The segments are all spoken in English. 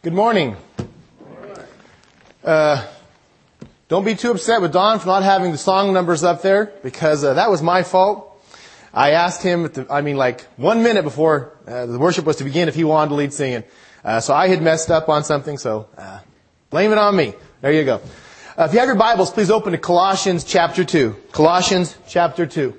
Good morning. Don't be too upset with Don for not having the song numbers up there, because that was my fault. I asked him, 1 minute before the worship was to begin, if he wanted to lead singing. So I had messed up on something, so blame it on me. There you go. If you have your Bibles, please open to Colossians chapter 2. Colossians chapter 2.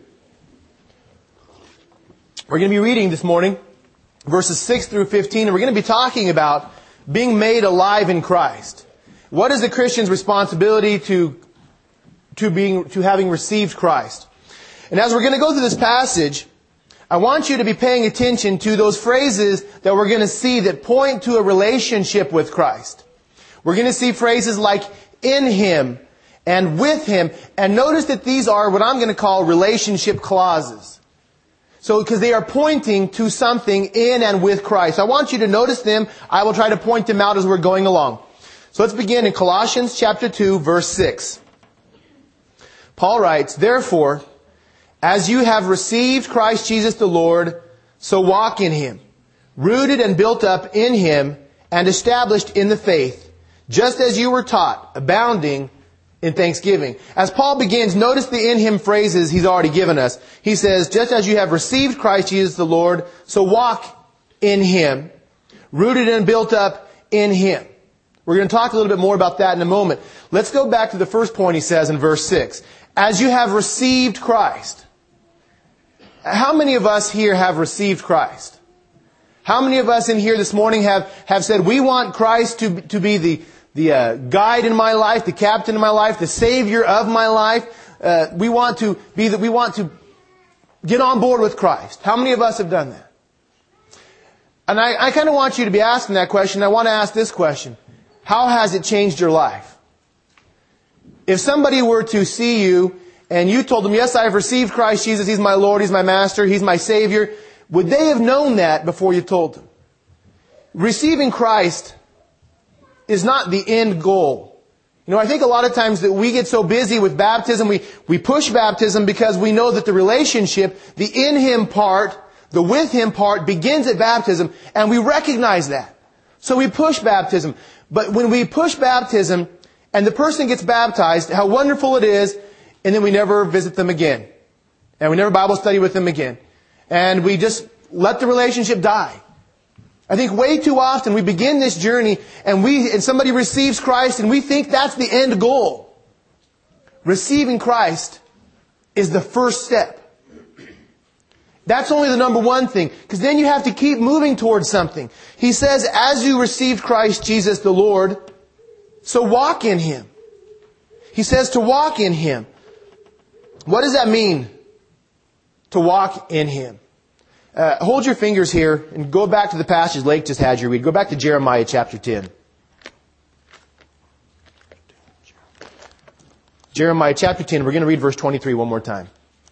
We're going to be reading this morning verses 6 through 15, and we're going to be talking about being made alive in Christ. What is the Christian's responsibility to having received Christ? And as we're going to go through this passage, I want you to be paying attention to those phrases that we're going to see that point to a relationship with Christ. We're going to see phrases like in Him and with Him. And notice that these are what I'm going to call relationship clauses. So, because they are pointing to something in and with Christ. I want you to notice them. I will try to point them out as we're going along. So let's begin in Colossians chapter 2, verse 6. Paul writes, "Therefore, as you have received Christ Jesus the Lord, so walk in Him, rooted and built up in Him, and established in the faith, just as you were taught, abounding in thanksgiving." As Paul begins, notice the in Him phrases he's already given us. He says, just as you have received Christ Jesus the Lord, so walk in Him, rooted and built up in Him. We're going to talk a little bit more about that in a moment. Let's go back to the first point he says in verse 6. As you have received Christ. How many of us here have received Christ? How many of us in here this morning have said, we want Christ to be the guide in my life, the captain in my life, the savior of my life. We want to get on board with Christ. How many of us have done that? And I kind of want you to be asking that question. I want to ask this question. How has it changed your life? If somebody were to see you and you told them, yes, I have received Christ Jesus, He's my Lord, He's my Master, He's my Savior, would they have known that before you told them? Receiving Christ is not the end goal. You know, I think a lot of times that we get so busy with baptism, we push baptism because we know that the relationship, the in Him part, the with Him part begins at baptism, and we recognize that. So we push baptism. But when we push baptism and the person gets baptized, how wonderful it is, and then we never visit them again. And we never Bible study with them again. And we just let the relationship die. I think way too often we begin this journey and somebody receives Christ and we think that's the end goal. Receiving Christ is the first step. That's only the number one thing, because then you have to keep moving towards something. He says, as you received Christ Jesus the Lord, so walk in Him. He says to walk in Him. What does that mean? To walk in Him. Hold your fingers here and go back to the passage Lake just had you read. Go back to Jeremiah chapter 10. Jeremiah chapter 10, we're going to read verse 23 one more time.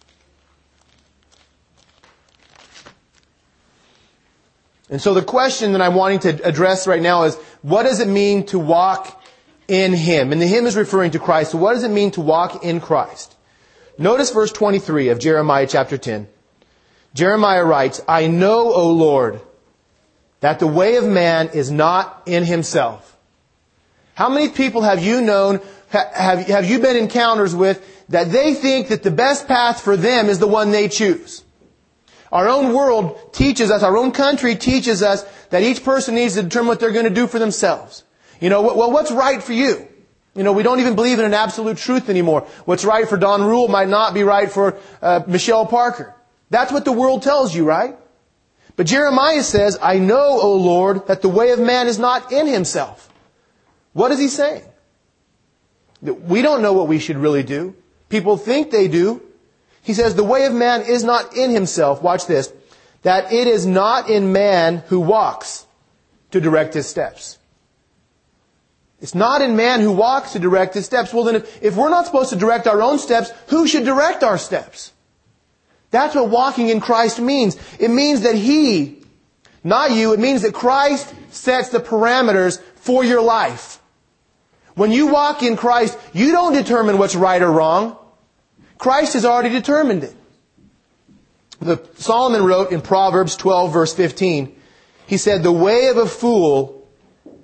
And so the question that I'm wanting to address right now is, what does it mean to walk in Him? And the Him is referring to Christ. So what does it mean to walk in Christ? Notice verse 23 of Jeremiah chapter 10. Jeremiah writes, "I know, O Lord, that the way of man is not in himself." How many people have you known, have you been in encounters with, that they think that the best path for them is the one they choose? Our own world teaches us, our own country teaches us that each person needs to determine what they're going to do for themselves. You know, well, what's right for you? You know, we don't even believe in an absolute truth anymore. What's right for Don Rule might not be right for Michelle Parker. That's what the world tells you, right? But Jeremiah says, "I know, O Lord, that the way of man is not in himself." What is he saying? That we don't know what we should really do. People think they do. He says, the way of man is not in himself. Watch this. That it is not in man who walks to direct his steps. It's not in man who walks to direct his steps. Well, then if we're not supposed to direct our own steps, who should direct our steps? That's what walking in Christ means. It means that He, not you, it means that Christ sets the parameters for your life. When you walk in Christ, you don't determine what's right or wrong. Christ has already determined it. Solomon wrote in Proverbs 12, verse 15, he said, "The way of a fool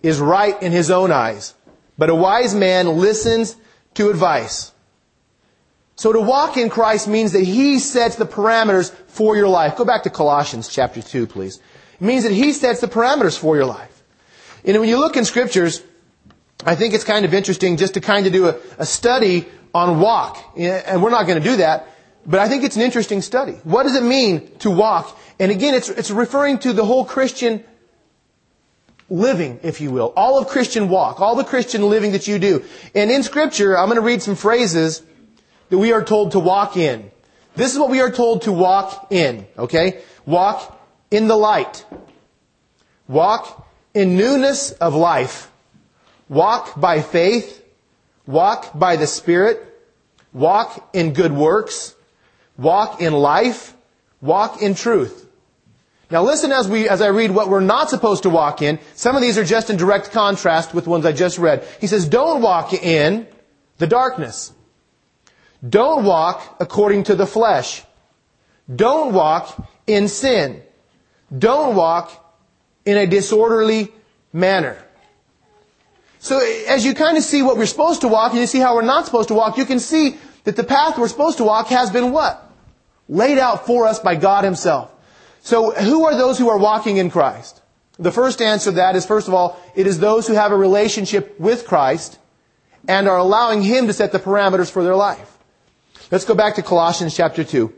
is right in his own eyes, but a wise man listens to advice. So to walk in Christ means that He sets the parameters for your life. Go back to Colossians chapter 2, please. It means that He sets the parameters for your life. And when you look in Scriptures, I think it's kind of interesting just to kind of do a study on walk. And we're not going to do that, but I think it's an interesting study. What does it mean to walk? And again, it's referring to the whole Christian living, if you will. All of Christian walk, all the Christian living that you do. And in Scripture, I'm going to read some phrases that we are told to walk in. This is what we are told to walk in, okay? Walk in the light. Walk in newness of life. Walk by faith. Walk by the Spirit. Walk in good works. Walk in life. Walk in truth. Now listen as I read what we're not supposed to walk in. Some of these are just in direct contrast with the ones I just read. He says, don't walk in the darkness. Don't walk according to the flesh. Don't walk in sin. Don't walk in a disorderly manner. So as you kind of see what we're supposed to walk and you see how we're not supposed to walk, you can see that the path we're supposed to walk has been what? Laid out for us by God Himself. So who are those who are walking in Christ? The first answer to that is, first of all, it is those who have a relationship with Christ and are allowing Him to set the parameters for their life. Let's go back to Colossians chapter 2.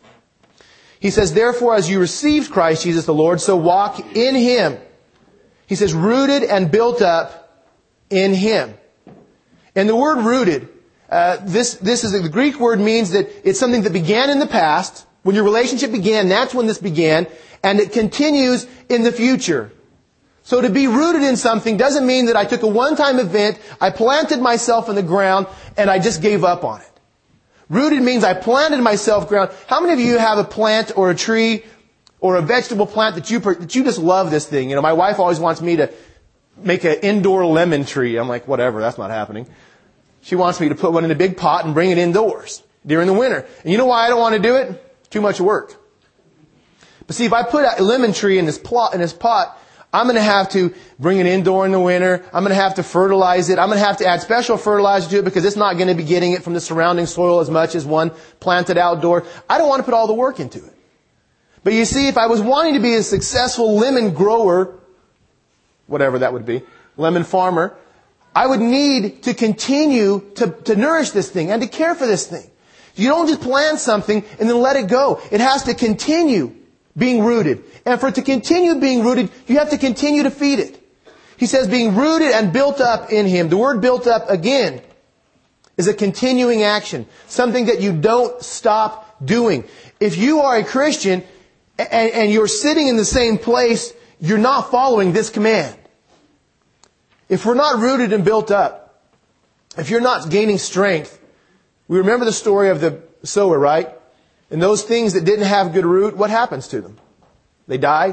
He says, therefore, as you received Christ Jesus the Lord, so walk in Him. He says, rooted and built up in Him. And the word rooted, this is the Greek word means that it's something that began in the past. When your relationship began, that's when this began. And it continues in the future. So to be rooted in something doesn't mean that I took a one-time event, I planted myself in the ground, and I just gave up on it. Rooted means I planted myself ground. How many of you have a plant or a tree or a vegetable plant that you just love this thing? You know, my wife always wants me to make an indoor lemon tree. I'm like, whatever, that's not happening. She wants me to put one in a big pot and bring it indoors during the winter. And you know why I don't want to do it? Too much work. But see, if I put a lemon tree in this pot, I'm going to have to bring it indoor in the winter. I'm going to have to fertilize it. I'm going to have to add special fertilizer to it because it's not going to be getting it from the surrounding soil as much as one planted outdoor. I don't want to put all the work into it. But you see, if I was wanting to be a successful lemon grower, whatever that would be, lemon farmer, I would need to continue to nourish this thing and to care for this thing. You don't just plant something and then let it go. It has to continue being rooted. And for it to continue being rooted, you have to continue to feed it. He says being rooted and built up in Him. The word built up, again, is a continuing action. Something that you don't stop doing. If you are a Christian and you're sitting in the same place, you're not following this command. If we're not rooted and built up, if you're not gaining strength, we remember the story of the sower, right? And those things that didn't have good root, what happens to them? They die.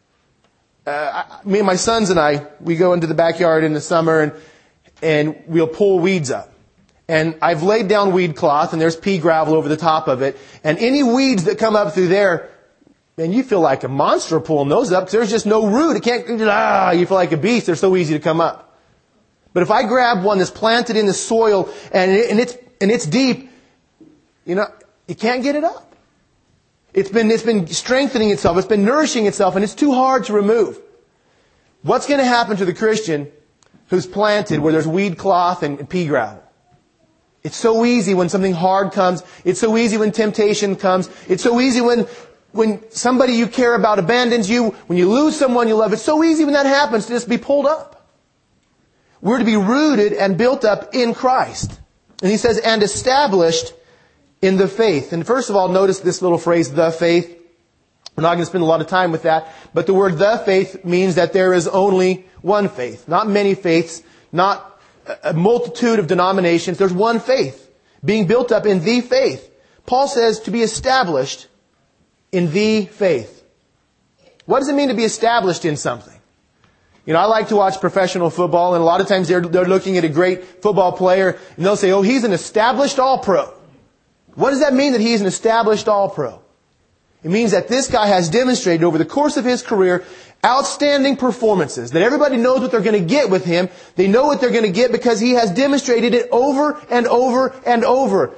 Me and my sons and I, we go into the backyard in the summer and we'll pull weeds up. And I've laid down weed cloth and there's pea gravel over the top of it. And any weeds that come up through there, man, you feel like a monster pulling those up because there's just no root. It can't, you feel like a beast. They're so easy to come up. But if I grab one that's planted in the soil and it's deep, you know, you can't get it up. It's been strengthening itself. It's been nourishing itself, and it's too hard to remove. What's going to happen to the Christian who's planted where there's weed cloth and pea gravel? It's so easy when something hard comes. It's so easy when temptation comes. It's so easy when somebody you care about abandons you. When you lose someone you love. It's so easy when that happens to just be pulled up. We're to be rooted and built up in Christ. And he says, and established in the faith. And first of all, notice this little phrase, the faith. We're not going to spend a lot of time with that. But the word the faith means that there is only one faith. Not many faiths. Not a multitude of denominations. There's one faith. Being built up in the faith. Paul says to be established in the faith. What does it mean to be established in something? You know, I like to watch professional football, and a lot of times they're looking at a great football player, and they'll say, oh, he's an established all-pro. What does that mean that he's an established all-pro? It means that this guy has demonstrated over the course of his career outstanding performances, that everybody knows what they're going to get with him. They know what they're going to get because he has demonstrated it over and over and over.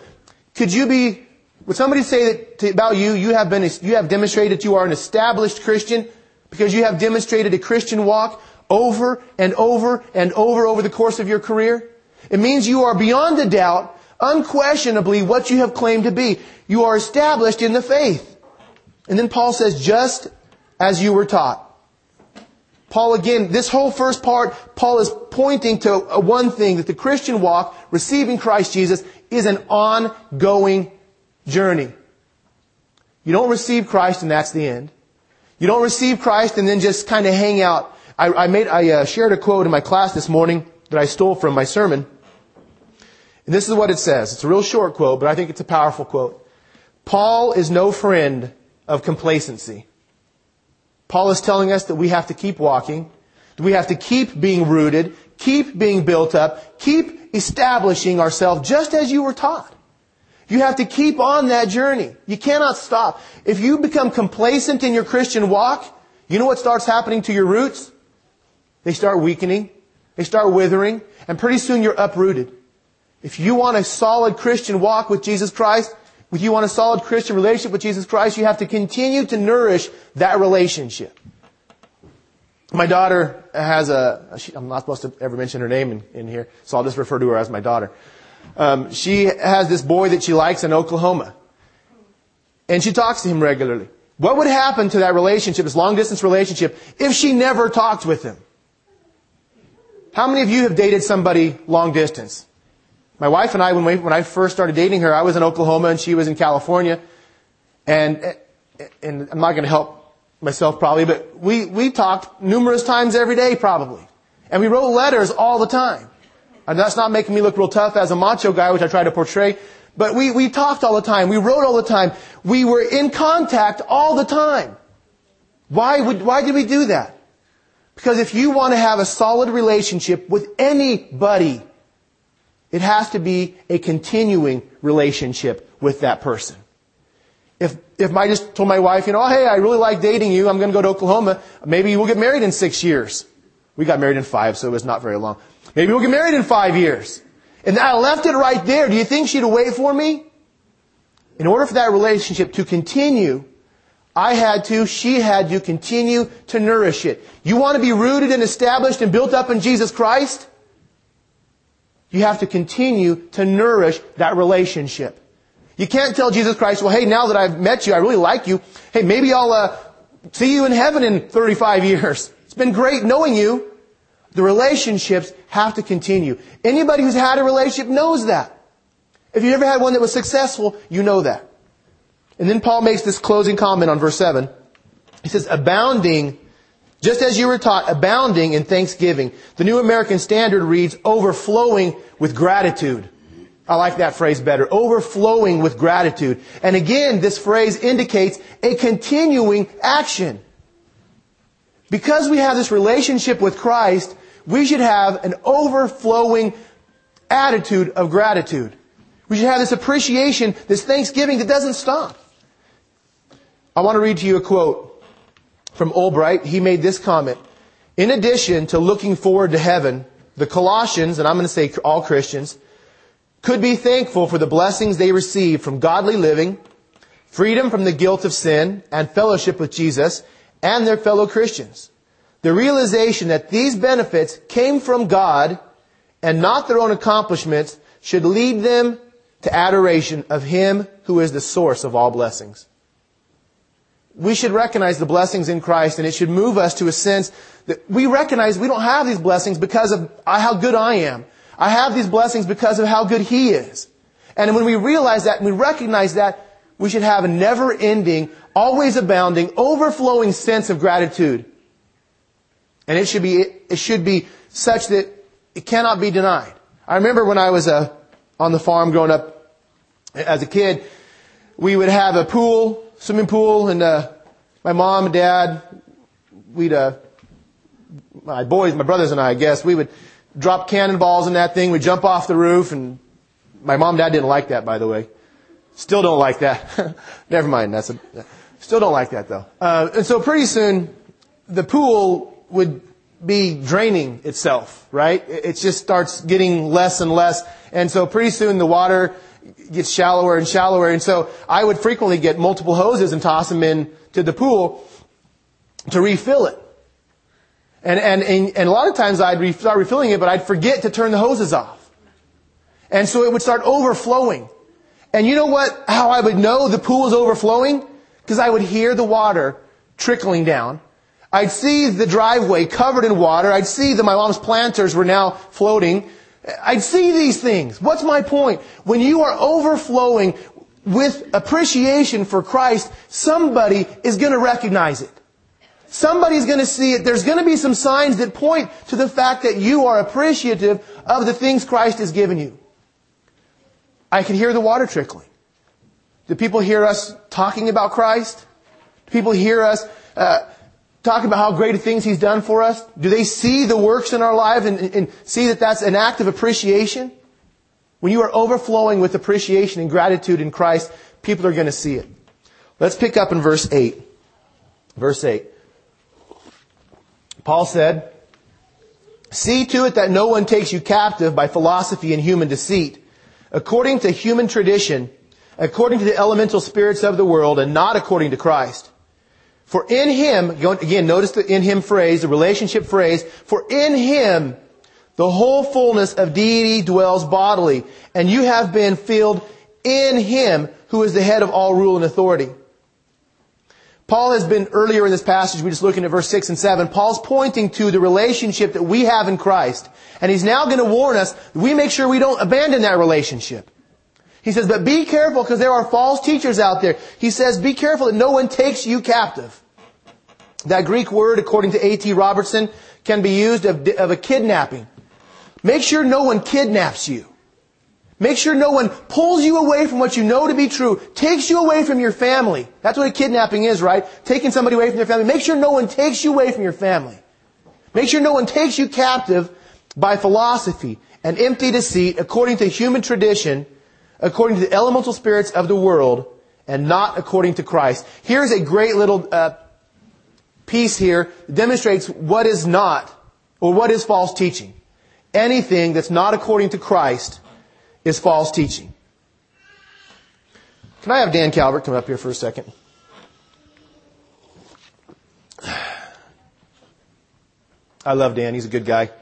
Would somebody say that about you, you have demonstrated that you are an established Christian because you have demonstrated a Christian walk over and over and over the course of your career? It means you are beyond a doubt, unquestionably, what you have claimed to be. You are established in the faith. And then Paul says, just as you were taught. Paul, again, this whole first part, Paul is pointing to one thing, that the Christian walk, receiving Christ Jesus, is an ongoing journey. You don't receive Christ and that's the end. You don't receive Christ and then just kind of hang out. I shared a quote in my class this morning that I stole from my sermon. And this is what it says. It's a real short quote, but I think it's a powerful quote. Paul is no friend of complacency. Paul is telling us that we have to keep walking, that we have to keep being rooted, keep being built up, keep establishing ourselves just as you were taught. You have to keep on that journey. You cannot stop. If you become complacent in your Christian walk, you know what starts happening to your roots? They start weakening, they start withering, and pretty soon you're uprooted. If you want a solid Christian walk with Jesus Christ, if you want a solid Christian relationship with Jesus Christ, you have to continue to nourish that relationship. My daughter has I'm not supposed to ever mention her name in here, so I'll just refer to her as my daughter. She has this boy that she likes in Oklahoma. And she talks to him regularly. What would happen to that relationship, this long distance relationship, if she never talked with him? How many of you have dated somebody long distance? My wife and I, when I first started dating her, I was in Oklahoma and she was in California. And I'm not going to help myself probably, but we talked numerous times every day probably. And we wrote letters all the time. And that's not making me look real tough as a macho guy, which I try to portray. But we talked all the time. We wrote all the time. We were in contact all the time. Why did we do that? Because if you want to have a solid relationship with anybody, it has to be a continuing relationship with that person. If I just told my wife, hey, I really like dating you, I'm going to go to Oklahoma, maybe we'll get married in 6 years. We got married in 5, so it was not very long. Maybe we'll get married in 5 years. And I left it right there. Do you think she'd wait for me? In order for that relationship to continue, she had to continue to nourish it. You want to be rooted and established and built up in Jesus Christ? You have to continue to nourish that relationship. You can't tell Jesus Christ, well, hey, now that I've met you, I really like you. Hey, maybe I'll see you in heaven in 35 years. It's been great knowing you. The relationships have to continue. Anybody who's had a relationship knows that. If you ever had one that was successful, you know that. And then Paul makes this closing comment on verse 7. He says, abounding, just as you were taught, abounding in thanksgiving. The New American Standard reads, overflowing with gratitude. I like that phrase better. Overflowing with gratitude. And again, this phrase indicates a continuing action. Because we have this relationship with Christ, we should have an overflowing attitude of gratitude. We should have this appreciation, this thanksgiving that doesn't stop. I want to read to you a quote from Albright. He made this comment. In addition to looking forward to heaven, the Colossians, and I'm going to say all Christians, could be thankful for the blessings they receive from godly living, freedom from the guilt of sin, and fellowship with Jesus and their fellow Christians. The realization that these benefits came from God and not their own accomplishments should lead them to adoration of Him who is the source of all blessings. We should recognize the blessings in Christ, and it should move us to a sense that we recognize we don't have these blessings because of how good I am. I have these blessings because of how good He is. And when we realize that and we recognize that, we should have a never-ending, always abounding, overflowing sense of gratitude. And it should be such that it cannot be denied. I remember when I was on the farm growing up as a kid, we would have a pool, swimming pool, and my mom and dad, my brothers and I guess, we would drop cannonballs in that thing. We'd jump off the roof, and my mom and dad didn't like that, by the way. Still don't like that. Never mind. Still don't like that though. And so pretty soon, the pool would be draining itself, right? It just starts getting less and less. And so pretty soon the water gets shallower and shallower. And so I would frequently get multiple hoses and toss them into the pool to refill it. And a lot of times I'd start refilling it, but I'd forget to turn the hoses off. And so it would start overflowing. And you know what? How I would know the pool was overflowing? Because I would hear the water trickling down. I'd see the driveway covered in water. I'd see that my mom's planters were now floating. I'd see these things. What's my point? When you are overflowing with appreciation for Christ, somebody is going to recognize it. Somebody's going to see it. There's going to be some signs that point to the fact that you are appreciative of the things Christ has given you. I can hear the water trickling. Do people hear us talking about Christ? Do people hear us talk about how great things He's done for us? Do they see the works in our lives and see that that's an act of appreciation? When you are overflowing with appreciation and gratitude in Christ, people are going to see it. Let's pick up in verse 8. Verse 8. Paul said, "See to it that no one takes you captive by philosophy and human deceit, according to human tradition, according to the elemental spirits of the world, and not according to Christ. For in Him," again, notice the "in Him" phrase, the relationship phrase, "for in Him the whole fullness of deity dwells bodily, and you have been filled in Him who is the head of all rule and authority." Paul has been, earlier in this passage, we're just looking at verse 6 and 7, Paul's pointing to the relationship that we have in Christ. And he's now going to warn us that we make sure we don't abandon that relationship. He says, but be careful because there are false teachers out there. He says, be careful that no one takes you captive. That Greek word, according to A.T. Robertson, can be used of a kidnapping. Make sure no one kidnaps you. Make sure no one pulls you away from what you know to be true, takes you away from your family. That's what a kidnapping is, right? Taking somebody away from their family. Make sure no one takes you away from your family. Make sure no one takes you captive by philosophy and empty deceit, according to human tradition, according to the elemental spirits of the world, and not according to Christ. Here's a great little piece here that demonstrates what is not, or what is false teaching. Anything that's not according to Christ is false teaching. Can I have Dan Calvert come up here for a second? I love Dan. He's a good guy.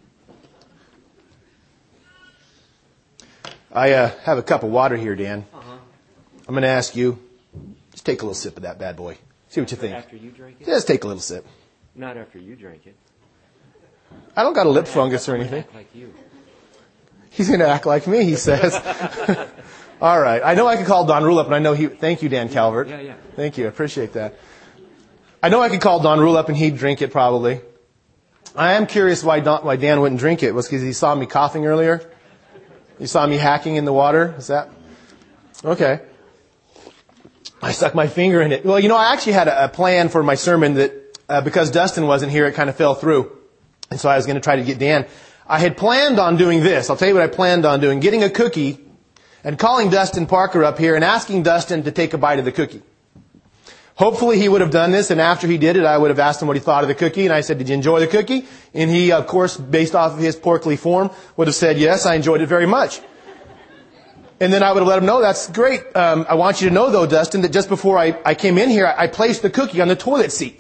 I have a cup of water here, Dan. I'm going to ask you, just take a little sip of that bad boy. See what you think. After you drink it? Just take a little sip. Not after you drink it. I don't got a lip fungus or anything. Act like you. He's going to act like me, he says. All right. I know I could call Don Rule up, and I know he... Thank you, Dan Calvert. Yeah. Thank you. I appreciate that. I know I could call Don Rule up, and he'd drink it probably. I am curious why Dan wouldn't drink it. Was because he saw me coughing earlier? You saw me hacking in the water? Is that... Okay. I stuck my finger in it. Well, you know, I actually had a plan for my sermon that, because Dustin wasn't here, it kind of fell through. And so I was going to try to get Dan. I had planned on doing this. I'll tell you what I planned on doing. Getting a cookie and calling Dustin Parker up here and asking Dustin to take a bite of the cookie. Hopefully he would have done this, and after he did it, I would have asked him what he thought of the cookie, and I said, did you enjoy the cookie? And he, of course, based off of his porkly form, would have said, yes, I enjoyed it very much. And then I would have let him know, that's great. I want you to know, though, Dustin, that just before I came in here, I placed the cookie on the toilet seat.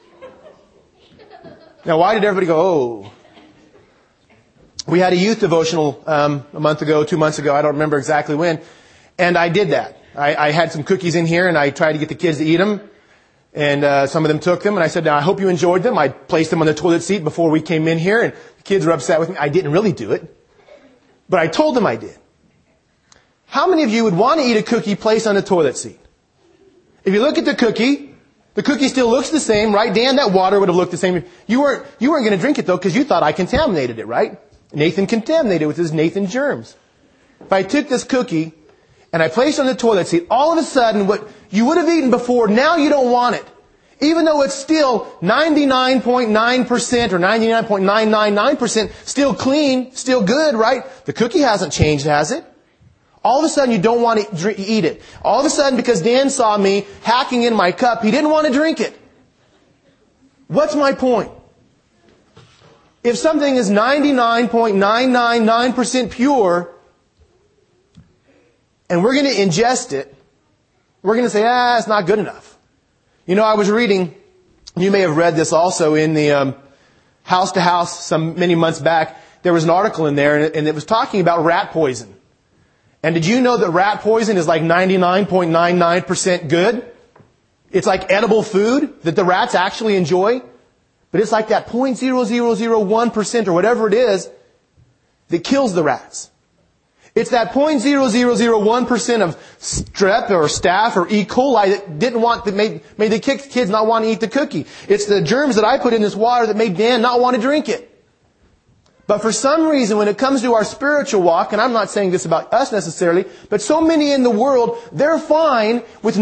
Now, why did everybody go, oh? We had a youth devotional a month ago, 2 months ago, I don't remember exactly when, and I did that. I had some cookies in here, and I tried to get the kids to eat them, and some of them took them, and I said, now, I hope you enjoyed them. I placed them on the toilet seat before we came in here, and the kids were upset with me. I didn't really do it, but I told them I did. How many of you would want to eat a cookie placed on the toilet seat? If you look at the cookie still looks the same, right? Dan, that water would have looked the same. You weren't going to drink it, though, because you thought I contaminated it, right? Nathan contaminated it with his Nathan germs. If I took this cookie and I placed it on the toilet seat, all of a sudden what you would have eaten before, now you don't want it. Even though it's still 99.9% or 99.999% still clean, still good, right? The cookie hasn't changed, has it? All of a sudden you don't want to eat it. All of a sudden, because Dan saw me hacking in my cup, he didn't want to drink it. What's my point? If something is 99.999% pure, and we're going to ingest it, we're going to say, it's not good enough. You know, I was reading, you may have read this also in the House to House many months back. There was an article in there, and it was talking about rat poison. And did you know that rat poison is like 99.99% good? It's like edible food that the rats actually enjoy. But it's like that 0.0001% or whatever it is that kills the rats. It's that 0.0001% of strep or staph or E. coli that made the kids not want to eat the cookie. It's the germs that I put in this water that made Dan not want to drink it. But for some reason, when it comes to our spiritual walk, and I'm not saying this about us necessarily, but so many in the world, they're fine with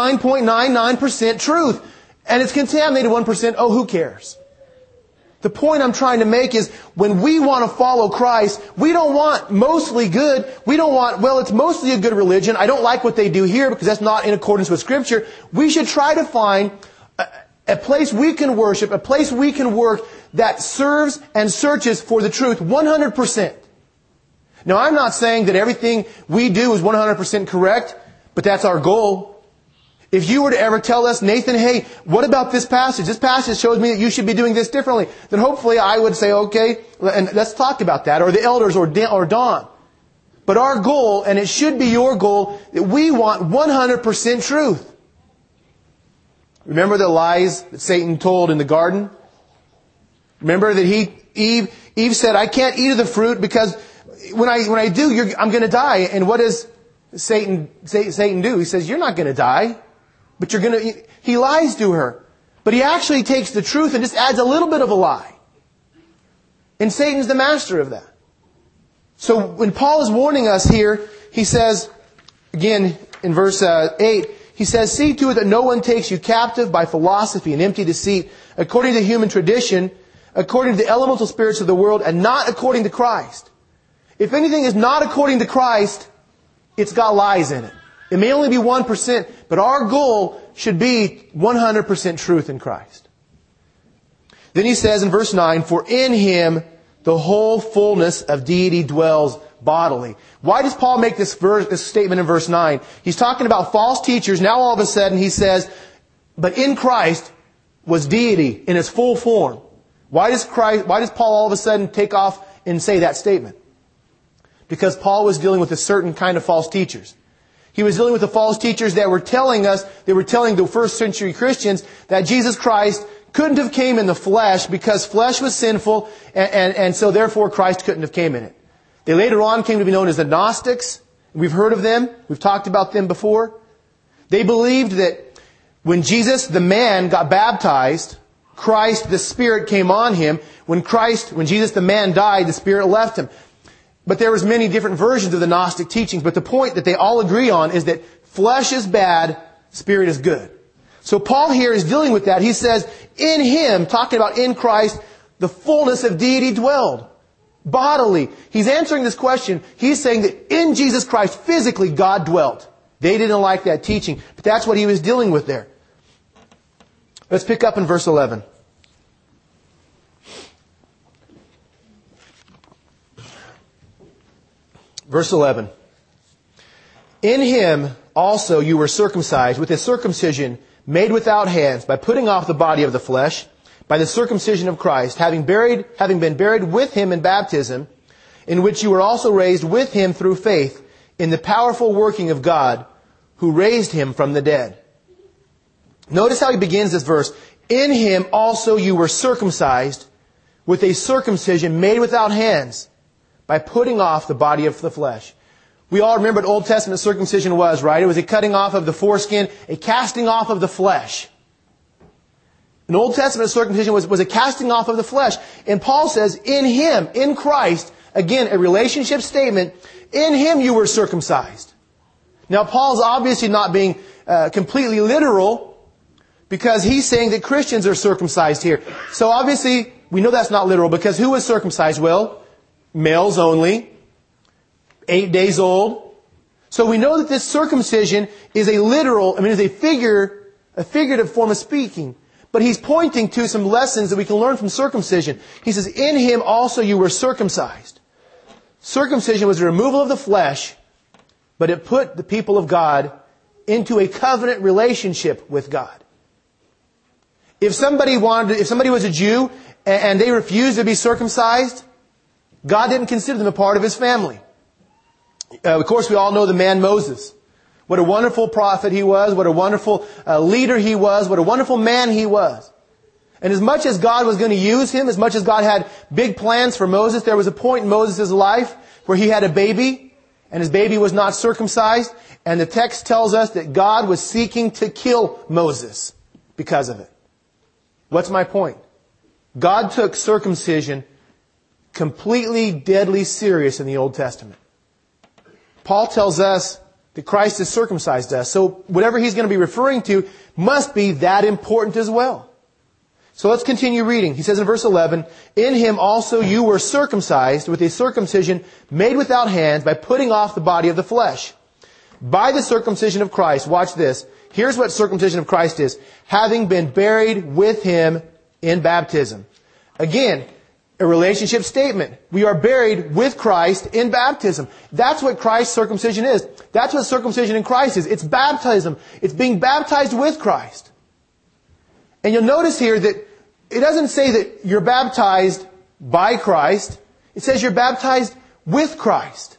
99.99% truth. And it's contaminated 1%. Oh, who cares? The point I'm trying to make is when we want to follow Christ, we don't want mostly good. We don't want, it's mostly a good religion. I don't like what they do here because that's not in accordance with Scripture. We should try to find a place we can worship, a place we can work that serves and searches for the truth 100%. Now, I'm not saying that everything we do is 100% correct, but that's our goal. If you were to ever tell us, Nathan, hey, what about this passage? This passage shows me that you should be doing this differently. Then hopefully I would say, okay, and let's talk about that. Or the elders or Don. But our goal, and it should be your goal, that we want 100% truth. Remember the lies that Satan told in the garden? Remember that Eve said, I can't eat of the fruit because when I do, I'm going to die. And what does Satan do? He says, you're not going to die. But he lies to her. But he actually takes the truth and just adds a little bit of a lie. And Satan's the master of that. So when Paul is warning us here, he says, again, in verse 8, he says, see to it that no one takes you captive by philosophy and empty deceit, according to human tradition, according to the elemental spirits of the world, and not according to Christ. If anything is not according to Christ, it's got lies in it. It may only be 1%, but our goal should be 100% truth in Christ. Then he says in verse 9, for in Him the whole fullness of deity dwells bodily. Why does Paul make this statement in verse 9? He's talking about false teachers. Now all of a sudden he says, but in Christ was deity in its full form. Why does Paul all of a sudden take off and say that statement? Because Paul was dealing with a certain kind of false teachers. He was dealing with the false teachers that were telling the first century Christians that Jesus Christ couldn't have came in the flesh because flesh was sinful and so therefore Christ couldn't have came in it. They later on came to be known as the Gnostics. We've heard of them. We've talked about them before. They believed that when Jesus, the man, got baptized, Christ, the Spirit, came on Him. When Jesus, the man, died, the Spirit left Him. But there was many different versions of the Gnostic teachings. But the point that they all agree on is that flesh is bad, Spirit is good. So Paul here is dealing with that. He says, in Him, talking about in Christ, the fullness of deity dwelled. Bodily. He's answering this question. He's saying that in Jesus Christ, physically, God dwelt. They didn't like that teaching. But that's what he was dealing with there. Let's pick up in verse 11. Verse 11. In Him also you were circumcised with a circumcision made without hands, by putting off the body of the flesh, by the circumcision of Christ, having been buried with Him in baptism, in which you were also raised with Him through faith in the powerful working of God, who raised Him from the dead. Notice how he begins this verse. In Him also you were circumcised with a circumcision made without hands, by putting off the body of the flesh. We all remember what Old Testament circumcision was, right? It was a cutting off of the foreskin, a casting off of the flesh. An Old Testament circumcision was a casting off of the flesh. And Paul says, in Him, in Christ, again, a relationship statement, in Him you were circumcised. Now, Paul's obviously not being completely literal, because he's saying that Christians are circumcised here. So obviously, we know that's not literal, because who was circumcised? Well, males only, 8 days old. So we know that this circumcision is a figurative form of speaking. But he's pointing to some lessons that we can learn from circumcision. He says, in him also you were circumcised. Circumcision was the removal of the flesh, but it put the people of God into a covenant relationship with God. If somebody was a Jew and they refused to be circumcised, God didn't consider them a part of His family. Of course, we all know the man Moses. What a wonderful prophet he was. What a wonderful leader he was. What a wonderful man he was. And as much as God was going to use him, as much as God had big plans for Moses, there was a point in Moses' life where he had a baby, and his baby was not circumcised. And the text tells us that God was seeking to kill Moses because of it. What's my point? God took circumcision completely deadly serious in the Old Testament. Paul tells us that Christ has circumcised us. So whatever he's going to be referring to must be that important as well. So let's continue reading. He says in verse 11, in him also you were circumcised with a circumcision made without hands by putting off the body of the flesh. By the circumcision of Christ, watch this. Here's what circumcision of Christ is. Having been buried with him in baptism. Again, a relationship statement. We are buried with Christ in baptism. That's what Christ's circumcision is. That's what circumcision in Christ is. It's baptism. It's being baptized with Christ. And you'll notice here that it doesn't say that you're baptized by Christ. It says you're baptized with Christ.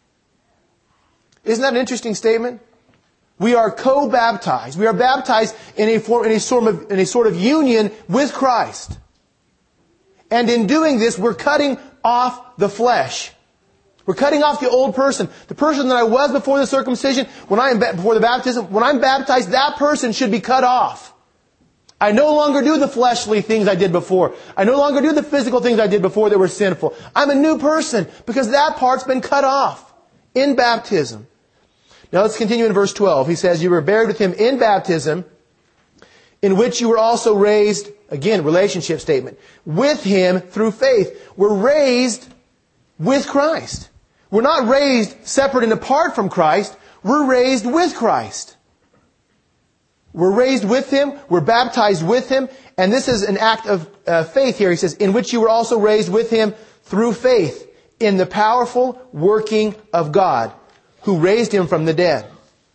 Isn't that an interesting statement? We are co-baptized. We are baptized in a sort of union with Christ. And in doing this, we're cutting off the flesh. We're cutting off the old person. The person that I was before the circumcision, before the baptism, when I'm baptized, that person should be cut off. I no longer do the fleshly things I did before. I no longer do the physical things I did before that were sinful. I'm a new person because that part's been cut off in baptism. Now let's continue in verse 12. He says, you were buried with him in baptism, in which you were also raised, again, relationship statement, with him through faith. We're raised with Christ. We're not raised separate and apart from Christ. We're raised with Christ. We're raised with him. We're baptized with him. And this is an act of faith here. He says, in which you were also raised with him through faith in the powerful working of God, who raised him from the dead.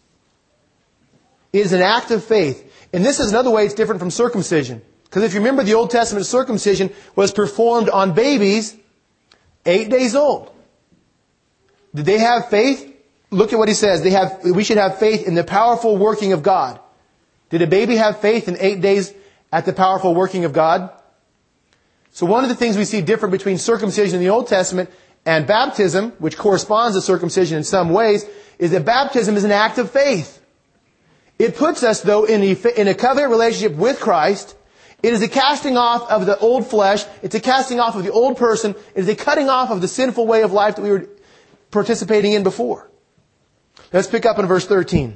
It is an act of faith. And this is another way it's different from circumcision. Because if you remember, the Old Testament circumcision was performed on babies 8 days old. Did they have faith? Look at what he says. We should have faith in the powerful working of God. Did a baby have faith in 8 days at the powerful working of God? So one of the things we see different between circumcision in the Old Testament and baptism, which corresponds to circumcision in some ways, is that baptism is an act of faith. It puts us, though, in a covenant relationship with Christ. It is a casting off of the old flesh. It's a casting off of the old person. It is a cutting off of the sinful way of life that we were participating in before. Let's pick up in verse 13.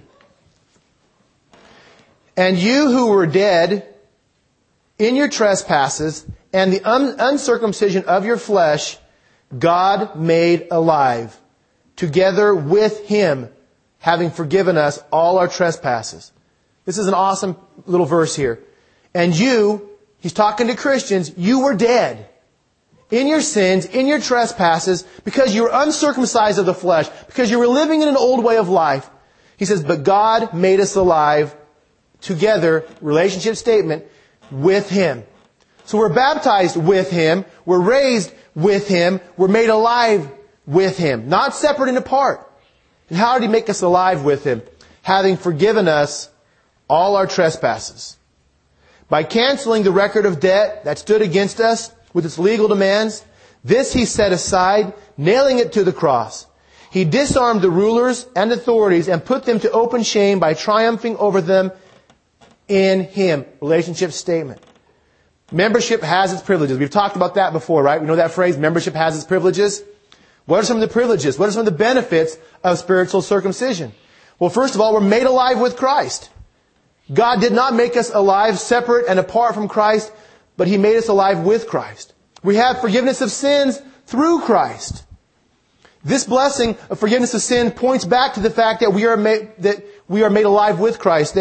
And you who were dead in your trespasses and the uncircumcision of your flesh, God made alive, together with him, having forgiven us all our trespasses. This is an awesome little verse here. And you, he's talking to Christians, you were dead in your sins, in your trespasses, because you were uncircumcised of the flesh, because you were living in an old way of life. He says, but God made us alive together, relationship statement, with him. So we're baptized with him, we're raised with him, we're made alive with him, not separate and apart. And how did he make us alive with him? Having forgiven us all our trespasses. By canceling the record of debt that stood against us with its legal demands, this he set aside, nailing it to the cross. He disarmed the rulers and authorities and put them to open shame by triumphing over them in him. Relationship statement. Membership has its privileges. We've talked about that before, right? We know that phrase, membership has its privileges. What are some of the privileges? What are some of the benefits of spiritual circumcision? Well, first of all, we're made alive with Christ. God did not make us alive separate and apart from Christ, but he made us alive with Christ. We have forgiveness of sins through Christ. This blessing of forgiveness of sin points back to the fact that we are made alive with Christ, that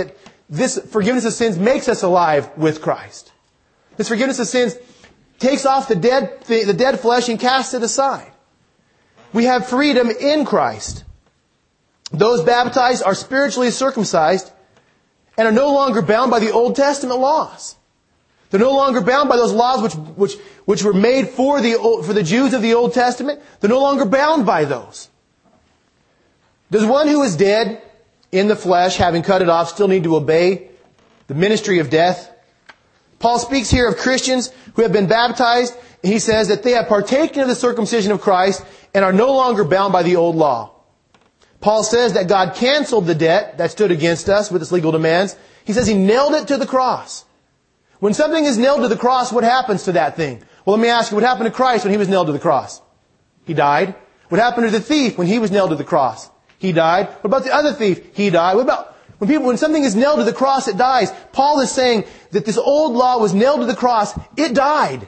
this forgiveness of sins makes us alive with Christ. This forgiveness of sins takes off the dead flesh and casts it aside. We have freedom in Christ. Those baptized are spiritually circumcised and are no longer bound by the Old Testament laws. They're no longer bound by those laws which were made for the Jews of the Old Testament. They're no longer bound by those. Does one who is dead in the flesh, having cut it off, still need to obey the ministry of death? Paul speaks here of Christians who have been baptized, and he says that they have partaken of the circumcision of Christ and are no longer bound by the old law. Paul says that God canceled the debt that stood against us with its legal demands. He says He nailed it to the cross. When something is nailed to the cross, what happens to that thing? Well, let me ask you, what happened to Christ when He was nailed to the cross? He died. What happened to the thief when he was nailed to the cross? He died. What about the other thief? He died. What about when something is nailed to the cross, it dies? Paul is saying that this old law was nailed to the cross. It died.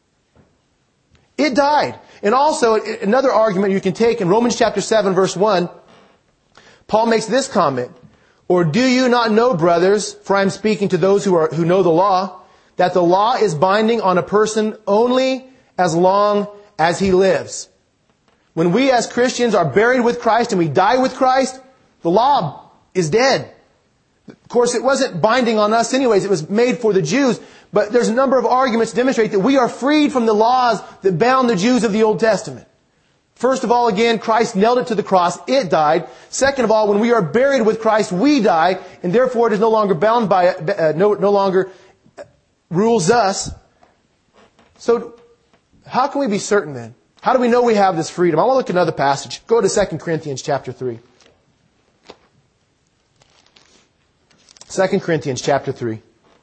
It died. And also, another argument you can take in Romans chapter 7, verse 1, Paul makes this comment, "Or do you not know, brothers, for I am speaking to those who know the law, that the law is binding on a person only as long as he lives." When we as Christians are buried with Christ and we die with Christ, the law is dead. Of course, it wasn't binding on us anyways. It was made for the Jews. But there's a number of arguments to demonstrate that we are freed from the laws that bound the Jews of the Old Testament. First of all, again, Christ nailed it to the cross. It died. Second of all, when we are buried with Christ, we die, and therefore it is no longer bound by, no longer rules us. So, how can we be certain then? How do we know we have this freedom? I want to look at another passage. Go to 2 Corinthians chapter 3. 2 Corinthians chapter 3.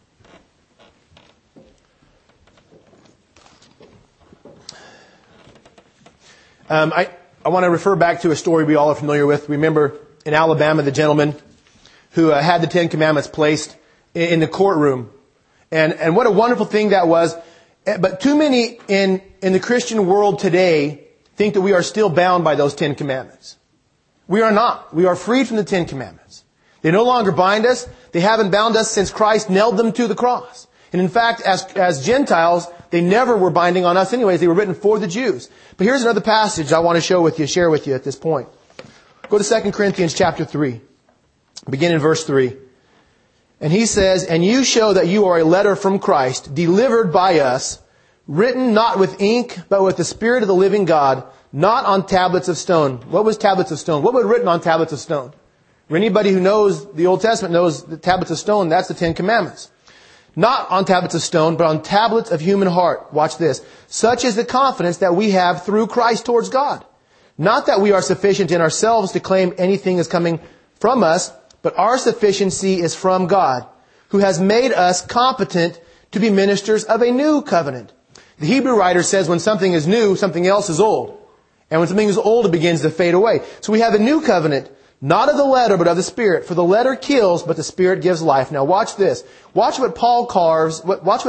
I want to refer back to a story we all are familiar with. Remember in Alabama, the gentleman who had the Ten Commandments placed in the courtroom. And what a wonderful thing that was. But too many in the Christian world today think that we are still bound by those Ten Commandments. We are not. We are freed from the Ten Commandments. They no longer bind us. They haven't bound us since Christ nailed them to the cross. And in fact, as Gentiles, they never were binding on us anyways. They were written for the Jews. But here's another passage I want to share with you at this point. Go to 2 Corinthians chapter 3. Begin in verse 3. And he says, "And you show that you are a letter from Christ, delivered by us, written not with ink, but with the Spirit of the living God, not on tablets of stone." What was tablets of stone? What was written on tablets of stone? Anybody who knows the Old Testament knows the tablets of stone, that's the Ten Commandments. Not on tablets of stone, but on tablets of human heart. Watch this. "Such is the confidence that we have through Christ towards God. Not that we are sufficient in ourselves to claim anything is coming from us, but our sufficiency is from God, who has made us competent to be ministers of a new covenant." The Hebrew writer says when something is new, something else is old. And when something is old, it begins to fade away. So we have a new covenant, not of the letter, but of the Spirit. For the letter kills, but the Spirit gives life. Now watch this. Watch what Paul calls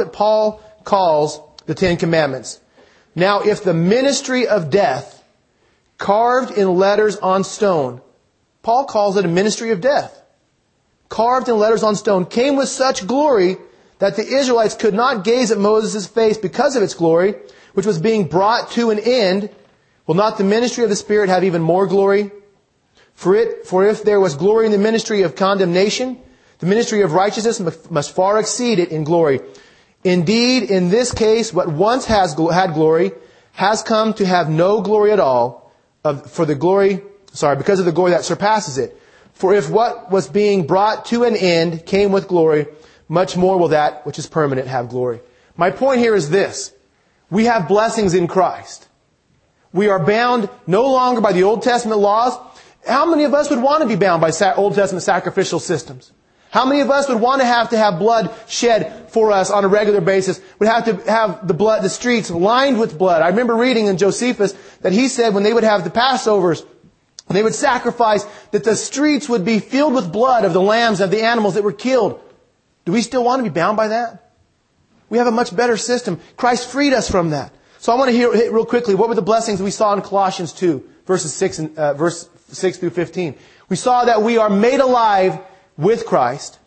the Ten Commandments. "Now if the ministry of death, carved in letters on stone," Paul calls it a ministry of death, "carved in letters on stone, came with such glory that the Israelites could not gaze at Moses' face because of its glory, which was being brought to an end, will not the ministry of the Spirit have even more glory? For if there was glory in the ministry of condemnation, the ministry of righteousness must far exceed it in glory. Indeed, in this case, what once had glory has come to have no glory at all, because of the glory that surpasses it. For if what was being brought to an end came with glory, much more will that which is permanent have glory." My point here is this. We have blessings in Christ. We are bound no longer by the Old Testament laws. How many of us would want to be bound by Old Testament sacrificial systems? How many of us would want to have blood shed for us on a regular basis? Would have to have the streets lined with blood. I remember reading in Josephus that he said when they would have the Passovers, when they would sacrifice, that the streets would be filled with blood of the lambs, of the animals that were killed. Do we still want to be bound by that? We have a much better system. Christ freed us from that. So I want to hit real quickly, what were the blessings we saw in Colossians 2, verse 6 through 15? We saw that we are made alive with Christ.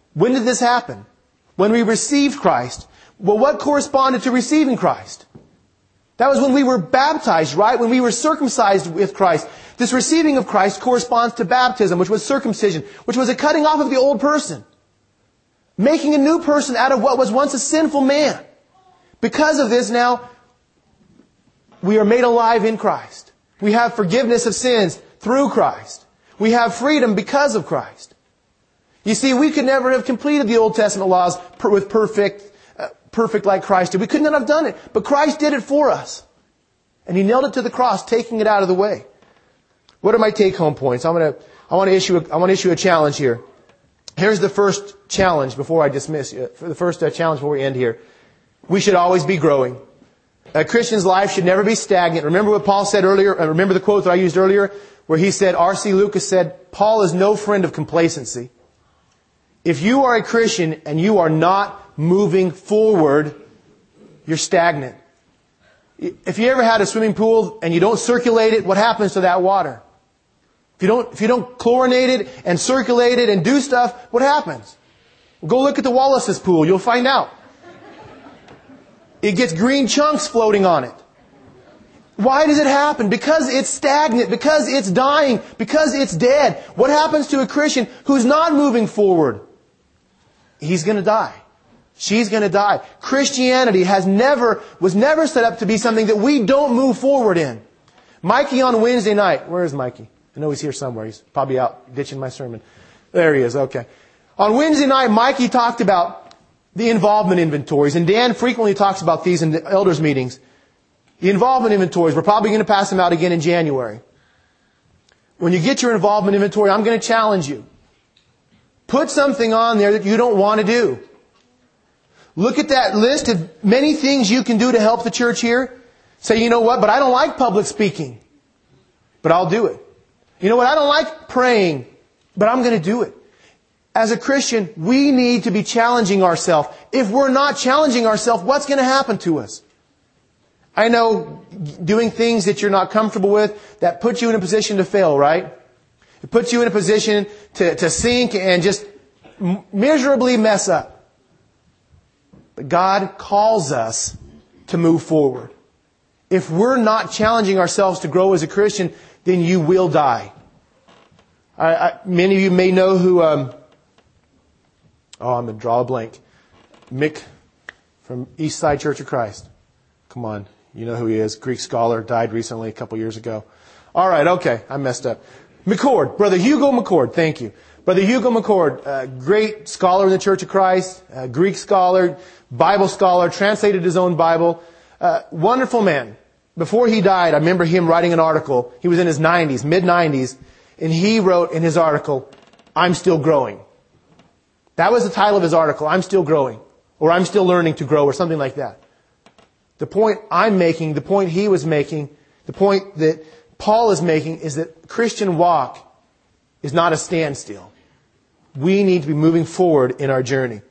When did this happen? When we received Christ. Well, what corresponded to receiving Christ? That was when we were baptized, right? When we were circumcised with Christ. This receiving of Christ corresponds to baptism, which was circumcision, which was a cutting off of the old person. Making a new person out of what was once a sinful man. Because of this now, we are made alive in Christ. We have forgiveness of sins through Christ. We have freedom because of Christ. You see, we could never have completed the Old Testament laws with perfect like Christ did. We could not have done it. But Christ did it for us. And He nailed it to the cross, taking it out of the way. What are my take-home points? I want to issue a challenge here. Here's the first challenge before I dismiss you. The first challenge before we end here. We should always be growing. A Christian's life should never be stagnant. Remember what Paul said earlier? Remember the quote that I used earlier? Where he said, R.C. Lucas said, Paul is no friend of complacency. If you are a Christian and you are not moving forward, you're stagnant. If you ever had a swimming pool and you don't circulate it, what happens to that water? If you don't chlorinate it and circulate it and do stuff, what happens? Go look at the Wallace's pool. You'll find out. It gets green chunks floating on it. Why does it happen? Because it's stagnant, because it's dying, because it's dead. What happens to a Christian who's not moving forward? He's going to die. She's going to die. Christianity was never set up to be something that we don't move forward in. Mikey on Wednesday night. Where is Mikey? I know he's here somewhere. He's probably out ditching my sermon. There he is. Okay. On Wednesday night, Mikey talked about the involvement inventories. And Dan frequently talks about these in the elders' meetings. The involvement inventories. We're probably going to pass them out again in January. When you get your involvement inventory, I'm going to challenge you. Put something on there that you don't want to do. Look at that list of many things you can do to help the church here. Say, you know what, but I don't like public speaking. But I'll do it. You know what, I don't like praying. But I'm going to do it. As a Christian, we need to be challenging ourselves. If we're not challenging ourselves, what's going to happen to us? I know doing things that you're not comfortable with, that puts you in a position to fail, right? It puts you in a position to sink and just miserably mess up. But God calls us to move forward. If we're not challenging ourselves to grow as a Christian, then you will die. Many of you may know who... I'm going to draw a blank. Mick from East Side Church of Christ. Come on. You know who he is. Greek scholar. Died recently, a couple years ago. All right. Okay. I messed up. McCord. Brother Hugo McCord. Thank you. Brother Hugo McCord. Great scholar in the Church of Christ. Greek scholar. Bible scholar. Translated his own Bible. Wonderful man. Before he died, I remember him writing an article. He was in his 90s, mid-90s. And he wrote in his article, I'm still growing. That was the title of his article, I'm still growing. Or I'm still learning to grow, or something like that. The point I'm making, the point he was making, the point that Paul is making is that Christian walk is not a standstill. We need to be moving forward in our journey.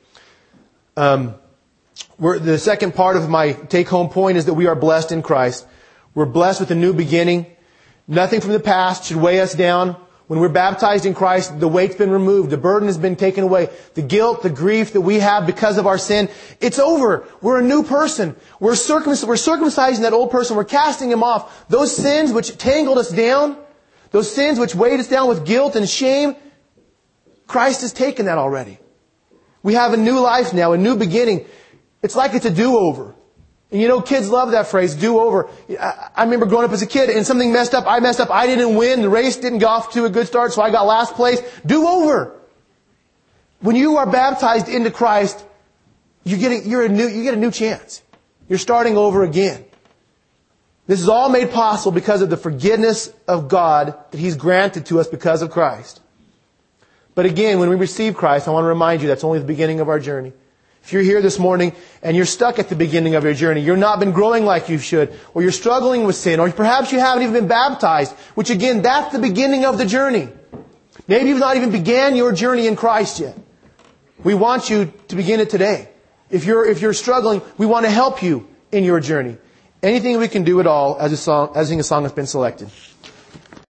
The second part of my take-home point is that we are blessed in Christ. We're blessed with a new beginning. Nothing from the past should weigh us down. When we're baptized in Christ, the weight's been removed. The burden has been taken away. The guilt, the grief that we have because of our sin, it's over. We're a new person. We're circumcising that old person. We're casting him off. Those sins which tangled us down, those sins which weighed us down with guilt and shame, Christ has taken that already. We have a new life now, a new beginning. It's like it's a do-over. And you know, kids love that phrase, do-over. I remember growing up as a kid and something messed up. I messed up. I didn't win. The race didn't go off to a good start, so I got last place. Do-over. When you are baptized into Christ, you get a new chance. You're starting over again. This is all made possible because of the forgiveness of God that He's granted to us because of Christ. But again, when we receive Christ, I want to remind you that's only the beginning of our journey. If you're here this morning and you're stuck at the beginning of your journey, you're not been growing like you should, or you're struggling with sin, or perhaps you haven't even been baptized, which again, that's the beginning of the journey. Maybe you've not even began your journey in Christ yet. We want you to begin it today. If you're struggling, we want to help you in your journey. Anything we can do at all as a song has been selected.